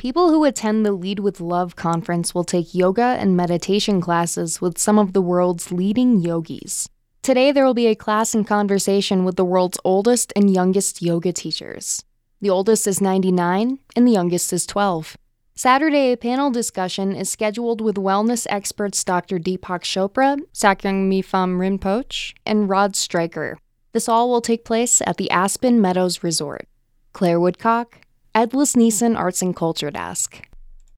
People who attend the Lead with Love conference will take yoga and meditation classes with some of the world's leading yogis. Today, there will be a class and conversation with the world's oldest and youngest yoga teachers. The oldest is 99, and the youngest is 12. Saturday, a panel discussion is scheduled with wellness experts Dr. Deepak Chopra, Sakyong Mipham Rinpoche, and Rod Stryker. This all will take place at the Aspen Meadows Resort. Claire Woodcock, Edlis Neeson Arts and Culture Desk.